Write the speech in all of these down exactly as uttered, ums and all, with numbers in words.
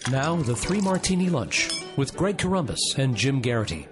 Now, the Three Martini Lunch with Greg Corombos and Jim Garrity.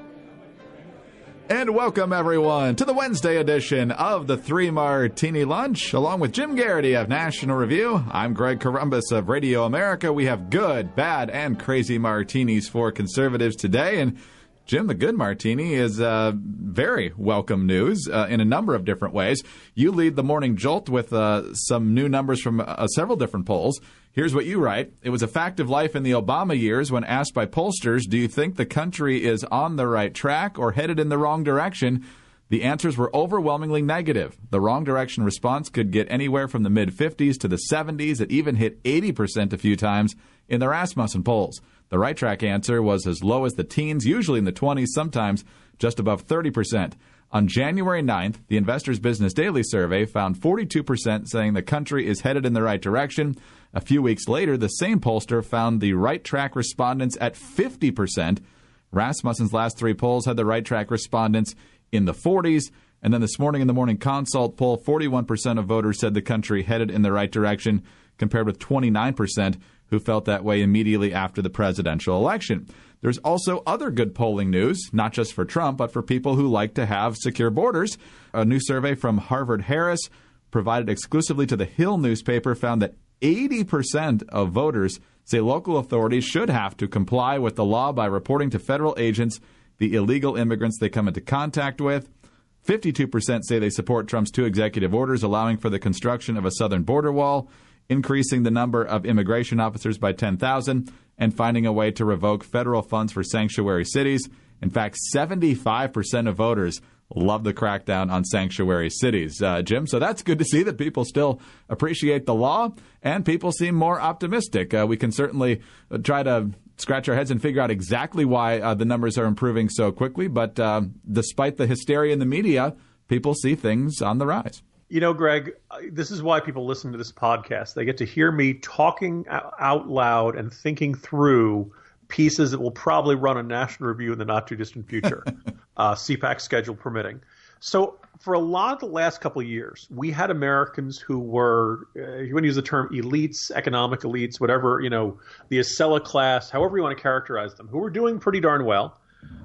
And welcome, everyone, to the Wednesday edition of the Three Martini Lunch. Along with Jim Garrity of National Review, I'm Greg Corombos of Radio America. We have good, bad, and crazy martinis for conservatives today. And Jim, the good martini is uh, very welcome news uh, in a number of different ways. You lead the Morning Jolt with uh, some new numbers from uh, several different polls. Here's what you write. It was a fact of life in the Obama years when asked by pollsters, do you think the country is on the right track or headed in the wrong direction? The answers were overwhelmingly negative. The wrong direction response could get anywhere from the mid-fifties to the seventies. It even hit eighty percent a few times in the Rasmussen polls. The right track answer was as low as the teens, usually in the twenties, sometimes just above thirty percent. On January ninth, the Investor's Business Daily survey found forty-two percent saying the country is headed in the right direction. A few weeks later, the same pollster found the right track respondents at fifty percent. Rasmussen's last three polls had the right track respondents in the forties. And then this morning in the Morning Consult poll, forty-one percent of voters said the country headed in the right direction, compared with twenty-nine percent who felt that way immediately after the presidential election. There's also other good polling news, not just for Trump, but for people who like to have secure borders. A new survey from Harvard-Harris, provided exclusively to the Hill newspaper, found that eighty percent of voters say local authorities should have to comply with the law by reporting to federal agents the illegal immigrants they come into contact with. fifty-two percent say they support Trump's two executive orders allowing for the construction of a southern border wall, increasing the number of immigration officers by ten thousand, and finding a way to revoke federal funds for sanctuary cities. In fact, seventy-five percent of voters love the crackdown on sanctuary cities. Uh, Jim, so that's good to see that people still appreciate the law, and people seem more optimistic. Uh, we can certainly try to scratch our heads and figure out exactly why uh, the numbers are improving so quickly, but uh, despite the hysteria in the media, people see things on the rise. You know, Greg, this is why people listen to this podcast. They get to hear me talking out loud and thinking through pieces that will probably run on National Review in the not-too-distant future, uh, C PAC schedule permitting. So for a lot of the last couple of years, we had Americans who were, uh, you want to use the term elites, economic elites, whatever, you know, the Acela class, however you want to characterize them, who were doing pretty darn well.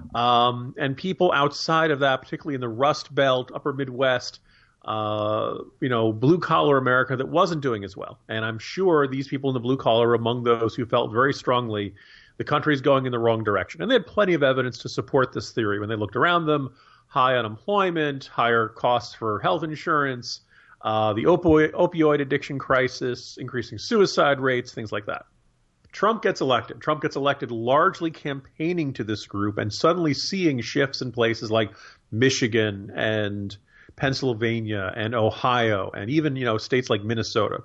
Um, and people outside of that, particularly in the Rust Belt, Upper Midwest, uh, you know, blue-collar America that wasn't doing as well. And I'm sure these people in the blue-collar are among those who felt very strongly the country is going in the wrong direction. And they had plenty of evidence to support this theory when they looked around them. High unemployment, higher costs for health insurance, uh, the opioid, opioid addiction crisis, increasing suicide rates, things like that. Trump gets elected. Trump gets elected largely campaigning to this group and suddenly seeing shifts in places like Michigan and Pennsylvania and Ohio and even, you know, states like Minnesota.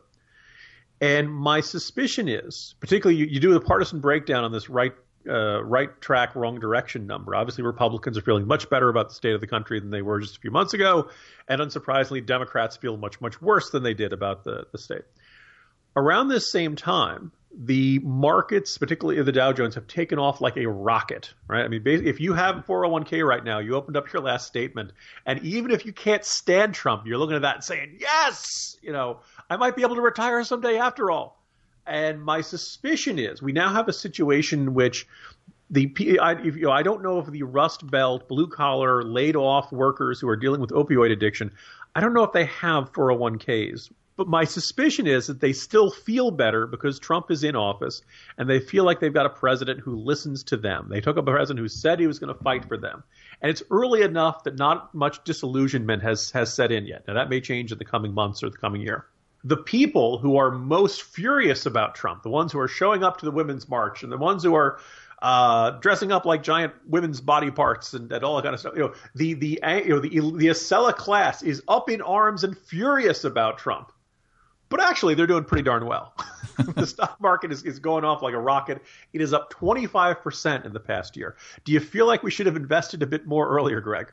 And my suspicion is, particularly you, you do the partisan breakdown on this right uh, right track, wrong direction number. Obviously, Republicans are feeling much better about the state of the country than they were just a few months ago. And unsurprisingly, Democrats feel much, much worse than they did about the, the state. Around this same time, the markets, particularly the Dow Jones, have taken off like a rocket, right? I mean, if you have a four oh one k right now, you opened up your last statement, and even if you can't stand Trump, you're looking at that and saying, yes, you know, I might be able to retire someday after all. And my suspicion is we now have a situation in which the I, if, you know, I don't know if the Rust Belt, blue-collar, laid-off workers who are dealing with opioid addiction, I don't know if they have four oh one k's. But my suspicion is that they still feel better because Trump is in office, and they feel like they've got a president who listens to them. They took a president who said he was going to fight for them. And it's early enough that not much disillusionment has, has set in yet. Now, that may change in the coming months or the coming year. The people who are most furious about Trump, the ones who are showing up to the Women's March and the ones who are uh, dressing up like giant women's body parts and, and all that kind of stuff, you know, the, the, you know, the, the Acela class is up in arms and furious about Trump. But actually, they're doing pretty darn well. The stock market is, is going off like a rocket. It is up twenty-five percent in the past year. Do you feel like we should have invested a bit more earlier, Greg?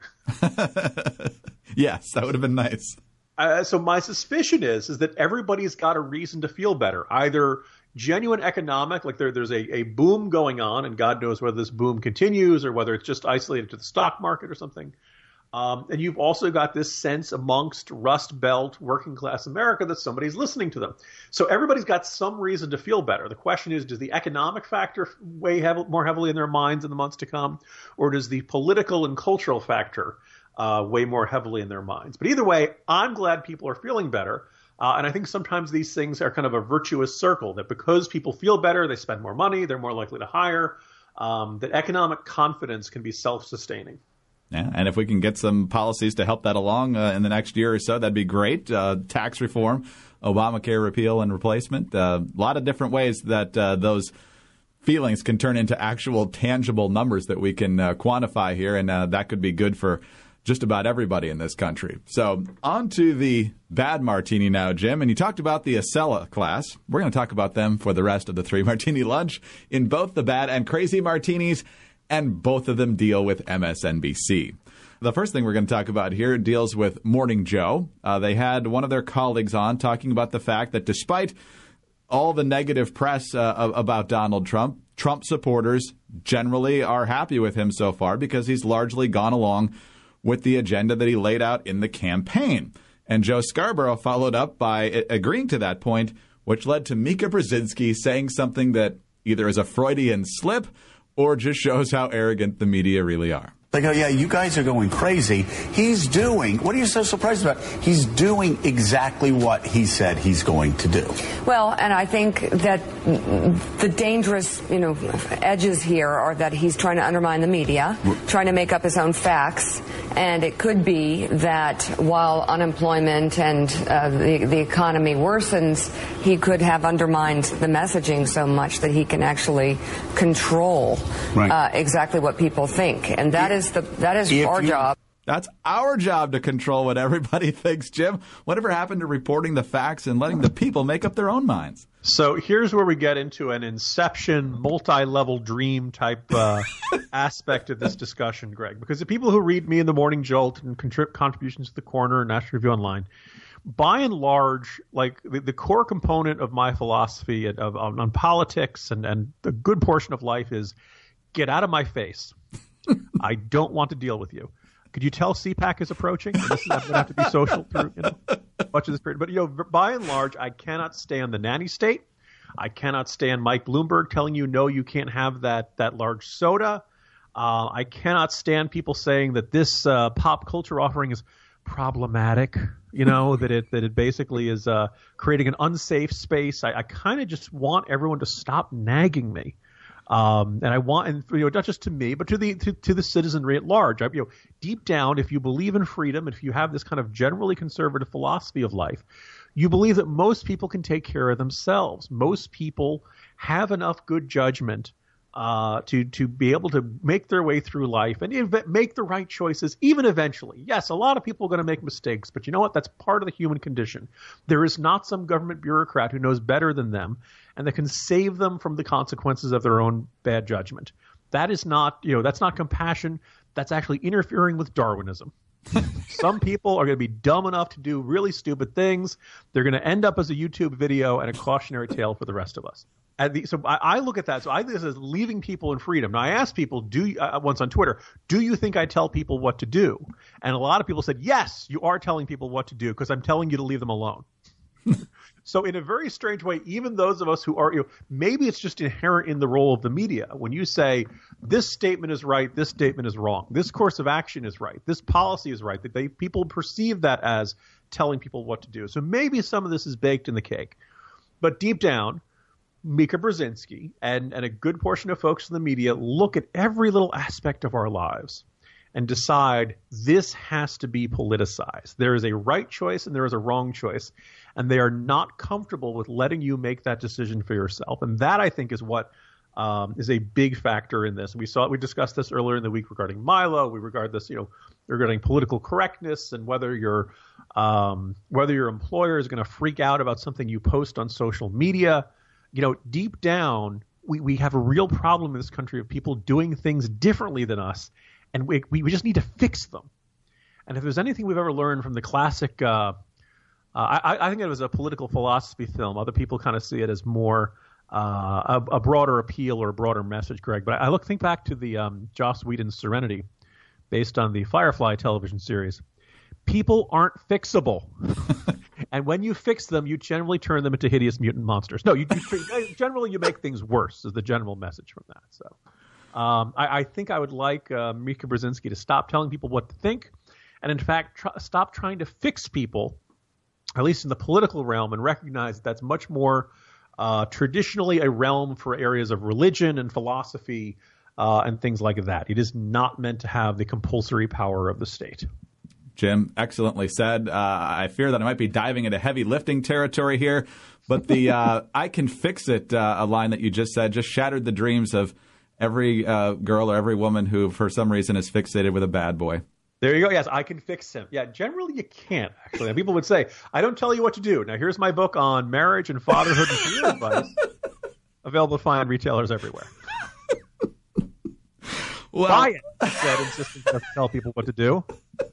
Yes, that would have been nice. Uh, so my suspicion is, is that everybody's got a reason to feel better. Either genuine economic, like there, there's a, a boom going on, and God knows whether this boom continues or whether it's just isolated to the stock market or something. Um, and you've also got this sense amongst Rust Belt working class America that somebody's listening to them. So everybody's got some reason to feel better. The question is, does the economic factor weigh heavy, more heavily in their minds in the months to come, or does the political and cultural factor uh, weigh more heavily in their minds? But either way, I'm glad people are feeling better. Uh, and I think sometimes these things are kind of a virtuous circle, that because people feel better, they spend more money, they're more likely to hire, um, that economic confidence can be self-sustaining. Yeah, and if we can get some policies to help that along uh, in the next year or so, that'd be great. Uh, tax reform, Obamacare repeal and replacement, a uh, lot of different ways that uh, those feelings can turn into actual tangible numbers that we can uh, quantify here, and uh, that could be good for just about everybody in this country. So on to the bad martini now, Jim. And you talked about the Acela class. We're going to talk about them for the rest of the Three Martini Lunch in both the bad and crazy martinis, and both of them deal with M S N B C. The first thing we're going to talk about here deals with Morning Joe. Uh, they had one of their colleagues on talking about the fact that despite all the negative press uh, about Donald Trump, Trump supporters generally are happy with him so far because he's largely gone along with the agenda that he laid out in the campaign. And Joe Scarborough followed up by agreeing to that point, which led to Mika Brzezinski saying something that either is a Freudian slip or just shows how arrogant the media really are. They go, yeah, you guys are going crazy. He's doing, what are you so surprised about? He's doing exactly what he said he's going to do. Well, and I think that the dangerous, you know, edges here are that he's trying to undermine the media, trying to make up his own facts. And it could be that while unemployment and uh, the, the economy worsens, he could have undermined the messaging so much that he can actually control right. uh, exactly what people think. And that is the that is if our you, job. That's our job to control what everybody thinks, Jim. Whatever happened to reporting the facts and letting the people make up their own minds? So here's where we get into an Inception, multi-level dream type uh, aspect of this discussion, Greg. Because the people who read me in the Morning Jolt and contrib- contributions to the Corner and National Review Online, by and large, like the, the core component of my philosophy of, of, on politics and, and a good portion of life is get out of my face. I don't want to deal with you. Could you tell C PAC is approaching? And this is going to have to be social through you know, much of this period. But, you know, by and large, I cannot stand the nanny state. I cannot stand Mike Bloomberg telling you, no, you can't have that that large soda. Uh, I cannot stand people saying that this uh, pop culture offering is problematic, you know, that it that it basically is uh, creating an unsafe space. I, I kind of just want everyone to stop nagging me. Um, and I want, and you know, not just to me, but to the to, to the citizenry at large. I, you know, deep down, if you believe in freedom, if you have this kind of generally conservative philosophy of life, you believe that most people can take care of themselves. Most people have enough good judgment uh, to to be able to make their way through life and ev- make the right choices, even eventually. Yes, a lot of people are going to make mistakes, but you know what? That's part of the human condition. There is not some government bureaucrat who knows better than them and that can save them from the consequences of their own bad judgment. That is not, you know, that's not compassion. That's actually interfering with Darwinism. Some people are going to be dumb enough to do really stupid things. They're going to end up as a YouTube video and a cautionary tale for the rest of us. And the, so I, I look at that. So I think this is leaving people in freedom. Now, I asked people, do you, uh, once on Twitter, do you think I tell people what to do? And a lot of people said, yes, you are telling people what to do because I'm telling you to leave them alone. So in a very strange way, even those of us who are, you know, maybe it's just inherent in the role of the media. When you say this statement is right, this statement is wrong, this course of action is right, this policy is right, that they people perceive that as telling people what to do. So maybe some of this is baked in the cake. But deep down, Mika Brzezinski and, and a good portion of folks in the media look at every little aspect of our lives and decide this has to be politicized. There is a right choice and there is a wrong choice, and they are not comfortable with letting you make that decision for yourself. And that, I think, is what um, is a big factor in this. We saw we discussed this earlier in the week regarding Milo. We regard this, you know, regarding political correctness and whether your um, whether your employer is going to freak out about something you post on social media. You know, deep down, we, we have a real problem in this country of people doing things differently than us. And we, we just need to fix them. And if there's anything we've ever learned from the classic, uh, uh, I, I think it was a political philosophy film. Other people kind of see it as more uh, a, a broader appeal or a broader message, Greg. But I look, think back to the um, Joss Whedon's Serenity. based on the Firefly television series. People aren't fixable. And when you fix them, you generally turn them into hideous mutant monsters. No, you, you generally you make things worse is the general message from that. So um, I, I think I would like uh, Mika Brzezinski to stop telling people what to think and, in fact, tr- stop trying to fix people, at least in the political realm, and recognize that that's much more uh, traditionally a realm for areas of religion and philosophy uh, and things like that. It is not meant to have the compulsory power of the state. Jim, excellently said. Uh, I fear that I might be diving into heavy lifting territory here, but the uh, I can fix it uh, a line that you just said just shattered the dreams of every uh, girl or every woman who, for some reason, is fixated with a bad boy. There you go. Yes, I can fix him. Yeah, generally you can't, actually. And people would say, I don't tell you what to do. Now, here's my book on marriage and fatherhood and career advice. Available to find retailers everywhere. Well, Buy it, he said, insisting to tell people what to do.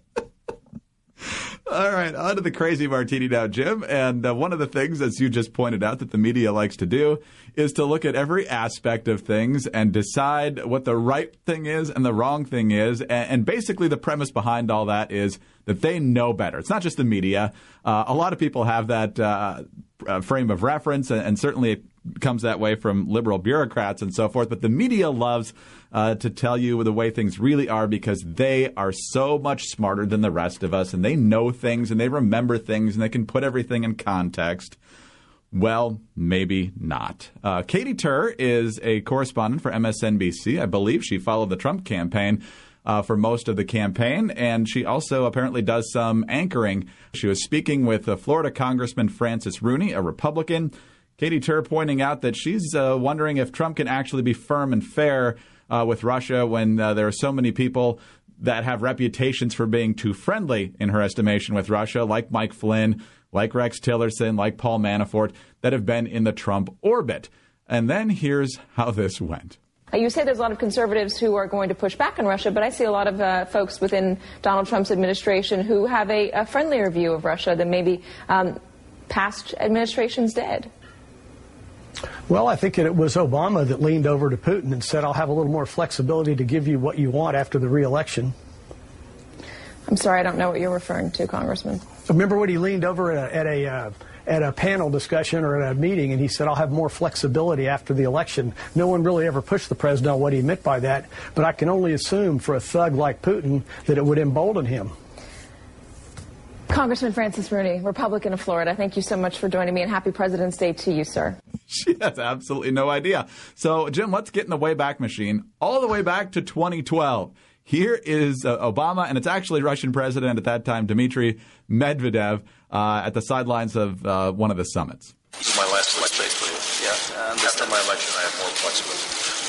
All right, on to the Crazy Martini now, Jim. And uh, one of the things, as you just pointed out, that the media likes to do is to look at every aspect of things and decide what the right thing is and the wrong thing is. And, and basically the premise behind all that is that they know better. It's not just the media. Uh, a lot of people have that uh, uh, frame of reference, and, and certainly it comes that way from liberal bureaucrats and so forth. But the media loves uh, to tell you the way things really are because they are so much smarter than the rest of us, and they know things, and they remember things, and they can put everything in context. Well, maybe not. Uh, Katy Tur is a correspondent for M S N B C. I believe she followed the Trump campaign uh, for most of the campaign, and she also apparently does some anchoring. She was speaking with uh, Florida Congressman Francis Rooney, a Republican. Katy Tur pointing out that she's uh, wondering if Trump can actually be firm and fair uh, with Russia when uh, there are so many people that have reputations for being too friendly, in her estimation, with Russia, like Mike Flynn, like Rex Tillerson, like Paul Manafort, that have been in the Trump orbit. And then here's how this went. You say there's a lot of conservatives who are going to push back on Russia, but I see a lot of uh, folks within Donald Trump's administration who have a, a friendlier view of Russia than maybe um, past administrations did. Well, I think it was Obama that leaned over to Putin and said, I'll have a little more flexibility to give you what you want after the re-election. I'm sorry, I don't know what you're referring to, Congressman. Remember when he leaned over at a, at a, uh, at a panel discussion or at a meeting and he said, I'll have more flexibility after the election. No one really ever pushed the president on what he meant by that, but I can only assume for a thug like Putin that it would embolden him. Congressman Francis Rooney, Republican of Florida, thank you so much for joining me, and happy President's Day to you, sir. She has absolutely no idea. So, Jim, let's get in the Wayback Machine all the way back to twenty twelve. Here is uh, Obama, and it's actually Russian President at that time, Dmitry Medvedev, uh, at the sidelines of uh, one of the summits. This is my last election, basically. Yeah, and after my election, I have more flexibility.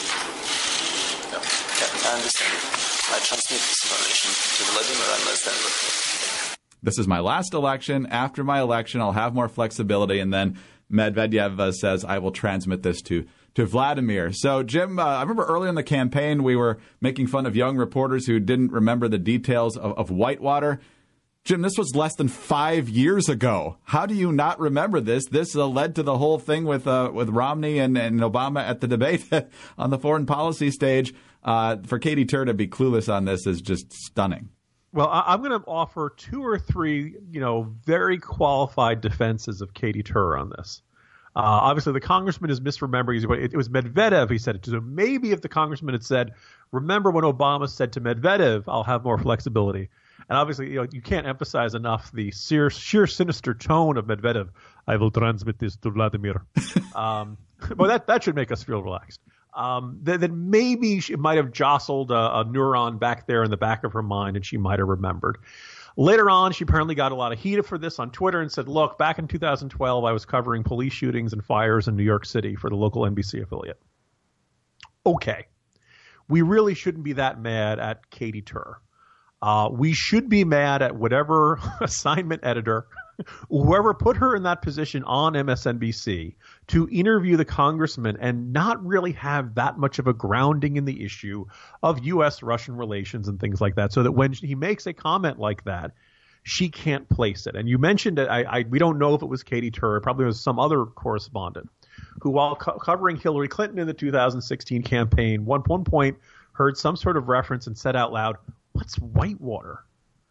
Yeah. Yeah, I understand. I transmit this information to Vladimir and understand. This is my last election. After my election, I'll have more flexibility. And then Medvedev uh, says, I will transmit this to, to Vladimir. So, Jim, uh, I remember early in the campaign, we were making fun of young reporters who didn't remember the details of, of Whitewater. Jim, this was less than five years ago. How do you not remember this? This uh, led to the whole thing with uh, with Romney and, and Obama at the debate on the foreign policy stage. Uh, for Katy Tur to be clueless on this is just stunning. Well, I'm going to offer two or three, you know, very qualified defenses of Katy Tur on this. Uh, obviously, the congressman is misremembering. It was Medvedev he said it to. So maybe if the congressman had said, remember when Obama said to Medvedev, I'll have more flexibility. And obviously, you know, you can't emphasize enough the sheer, sheer sinister tone of Medvedev. I will transmit this to Vladimir. um, well, that, that should make us feel relaxed. Um, then, then maybe she might have jostled a, a neuron back there in the back of her mind, and she might have remembered. Later on, she apparently got a lot of heat for this on Twitter and said, look, back in two thousand twelve, I was covering police shootings and fires in New York City for the local N B C affiliate. Okay. We really shouldn't be that mad at Katy Tur. Uh, we should be mad at whatever assignment editor, whoever put her in that position on M S N B C to interview the congressman and not really have that much of a grounding in the issue of U S Russian relations and things like that, so that when he makes a comment like that, she can't place it. And you mentioned it. I, I we don't know if it was Katy Tur. It probably was some other correspondent who, while co- covering Hillary Clinton in the two thousand sixteen campaign, one one point heard some sort of reference and said out loud, what's Whitewater?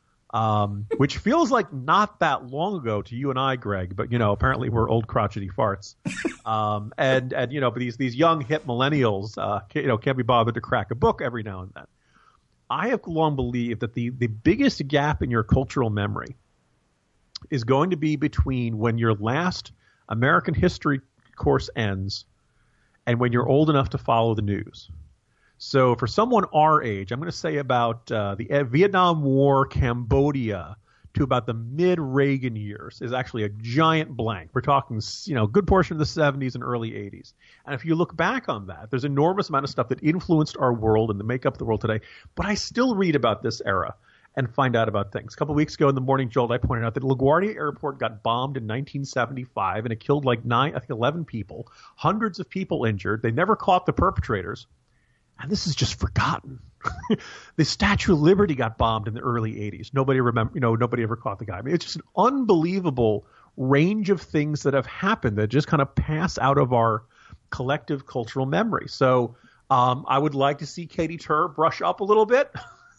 Um, which feels like not that long ago to you and I, Greg, but, you know, apparently we're old crotchety farts. Um, and, and, you know, but these, these young hip millennials, uh, you know, can't be bothered to crack a book every now and then. I have long believed that the, the biggest gap in your cultural memory is going to be between when your last American history course ends and when you're old enough to follow the news. So for someone our age, I'm going to say about uh, the Vietnam War, Cambodia, to about the mid-Reagan years is actually a giant blank. We're talking, you know, a good portion of the seventies and early eighties. And if you look back on that, there's an enormous amount of stuff that influenced our world and the makeup of the world today. But I still read about this era and find out about things. A couple of weeks ago in the Morning Jolt, I pointed out that LaGuardia Airport got bombed in nineteen seventy-five, and it killed like nine, I think eleven people, hundreds of people injured. They never caught the perpetrators. And this is just forgotten. The Statue of Liberty got bombed in the early eighties. Nobody remember, you know, nobody ever caught the guy. I mean, it's just an unbelievable range of things that have happened that just kind of pass out of our collective cultural memory. So um, I would like to see Katie Tur brush up a little bit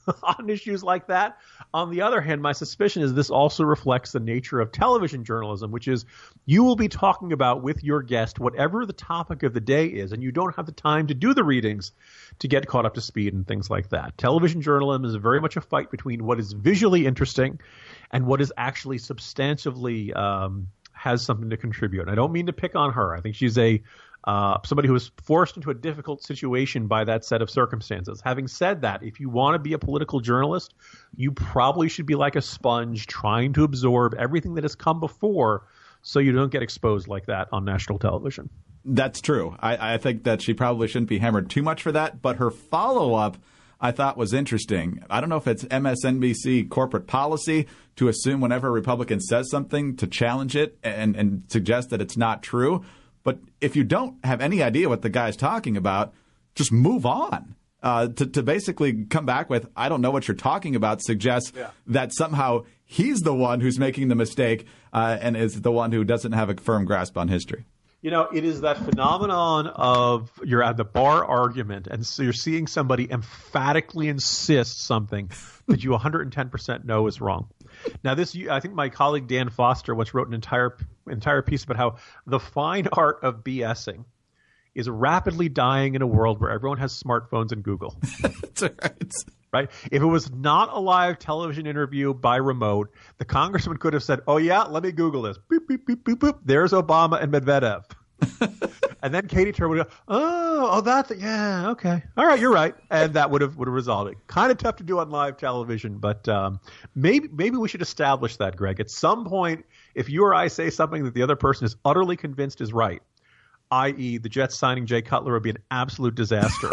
on issues like that. On the other hand, my suspicion is this also reflects the nature of television journalism, which is you will be talking about with your guest whatever the topic of the day is, and you don't have the time to do the readings to get caught up to speed and things like that. Television journalism is very much a fight between what is visually interesting and what is actually substantively um, has something to contribute. And I don't mean to pick on her. I think she's a Uh, somebody who was forced into a difficult situation by that set of circumstances. Having said that, if you want to be a political journalist, you probably should be like a sponge trying to absorb everything that has come before so you don't get exposed like that on national television. That's true. I, I think that she probably shouldn't be hammered too much for that, but her follow-up I thought was interesting. I don't know if it's M S N B C corporate policy to assume whenever a Republican says something to challenge it and, and suggest that it's not true. But if you don't have any idea what the guy's talking about, just move on. Uh, to, to basically come back with, I don't know what you're talking about, suggests yeah. that somehow he's the one who's making the mistake uh, and is the one who doesn't have a firm grasp on history. You know, it is that phenomenon of you're at the bar argument, and so you're seeing somebody emphatically insist something that you one hundred ten percent know is wrong. Now, this, I think my colleague Dan Foster once wrote an entire entire piece about how the fine art of BSing is rapidly dying in a world where everyone has smartphones and Google. That's right. Right? If it was not a live television interview by remote, the congressman could have said, oh, yeah, let me Google this. Boop, boop, boop, boop, boop. There's Obama and Medvedev. And then Katie Tur would go, oh, oh, that, yeah, okay. All right, you're right. And that would have would have resolved it. Kind of tough to do on live television, but um, maybe maybe we should establish that, Greg. At some point, if you or I say something that the other person is utterly convinced is right, that is the Jets signing Jay Cutler would be an absolute disaster.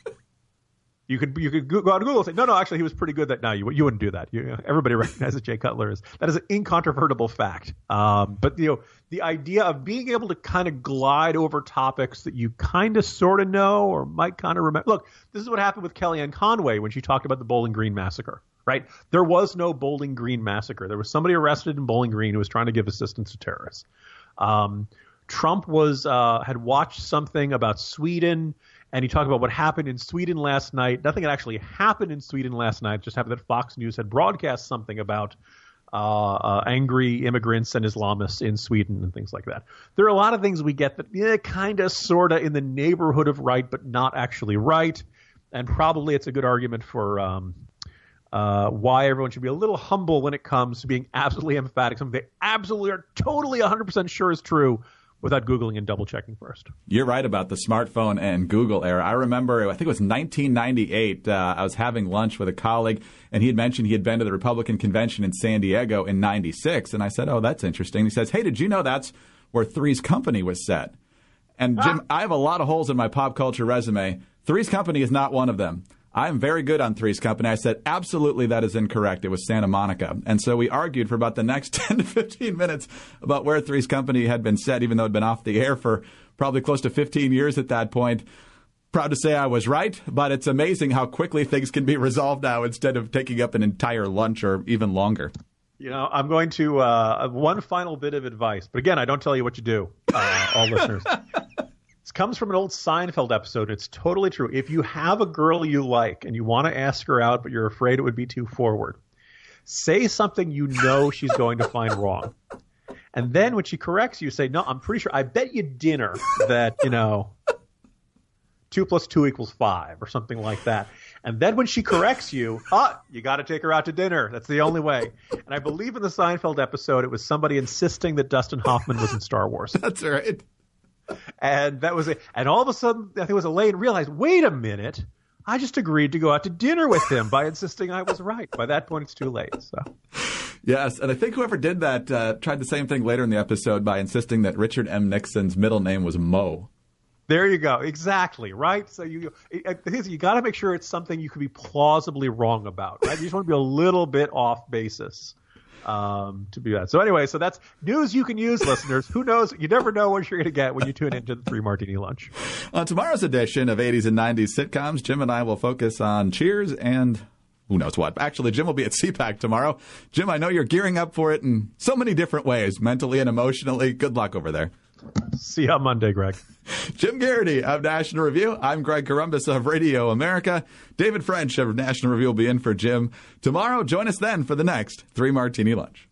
You could you could go on Google and say, no, no, actually, he was pretty good that night. You, you wouldn't do that. You, everybody recognizes Jay Cutler is that is an incontrovertible fact. Um, but you know, the idea of being able to kind of glide over topics that you kind of sort of know or might kind of remember. Look, this is what happened with Kellyanne Conway when she talked about the Bowling Green massacre. Right? There was no Bowling Green massacre. There was somebody arrested in Bowling Green who was trying to give assistance to terrorists. Um, Trump was uh, had watched something about Sweden. And he talked about what happened in Sweden last night. Nothing had actually happened in Sweden last night. It just happened that Fox News had broadcast something about uh, uh, angry immigrants and Islamists in Sweden and things like that. There are a lot of things we get that yeah, kind of, sort of in the neighborhood of right, but not actually right. And probably it's a good argument for um, uh, why everyone should be a little humble when it comes to being absolutely emphatic. Something they absolutely are totally one hundred percent sure is true, without Googling and double-checking first. You're right about the smartphone and Google era. I remember, I think it was nineteen ninety-eight, uh, I was having lunch with a colleague, and he had mentioned he had been to the Republican convention in San Diego in ninety-six. And I said, oh, that's interesting. He says, hey, did you know that's where Three's Company was set? And, Jim, ah. I have a lot of holes in my pop culture resume. Three's Company is not one of them. I'm very good on Three's Company. I said, absolutely, that is incorrect. It was Santa Monica. And so we argued for about the next ten to fifteen minutes about where Three's Company had been set, even though it had been off the air for probably close to fifteen years at that point. Proud to say I was right, but it's amazing how quickly things can be resolved now instead of taking up an entire lunch or even longer. You know, I'm going to uh, – one final bit of advice. But again, I don't tell you what you do, uh, all listeners. It comes from an old Seinfeld episode. It's totally true. If you have a girl you like and you want to ask her out, but you're afraid it would be too forward, say something you know she's going to find wrong. And then when she corrects you, say, no, I'm pretty sure, I bet you dinner that, you know, two plus two equals five or something like that. And then when she corrects you, ah, you got to take her out to dinner. That's the only way. And I believe in the Seinfeld episode, it was somebody insisting that Dustin Hoffman was in Star Wars. That's right. And that was it. And all of a sudden, I think it was Elaine realized, wait a minute, I just agreed to go out to dinner with him by insisting I was right. By that point, it's too late. So. Yes, and I think whoever did that uh, tried the same thing later in the episode by insisting that Richard M. Nixon's middle name was Mo. There you go. Exactly. Right. So you you got to make sure it's something you could be plausibly wrong about. Right. You just want to be a little bit off basis um, to be that. So anyway, so that's news you can use, listeners. Who knows? You never know what you're going to get when you tune into the Three Martini Lunch. On tomorrow's edition of eighties and nineties sitcoms, Jim and I will focus on Cheers and who knows what. Actually, Jim will be at C PAC tomorrow. Jim, I know you're gearing up for it in so many different ways, mentally and emotionally. Good luck over there. See you on Monday, Greg. Jim Garrity of National Review. I'm Greg Corombos of Radio America. David French of National Review will be in for Jim tomorrow. Join us then for the next Three Martini Lunch.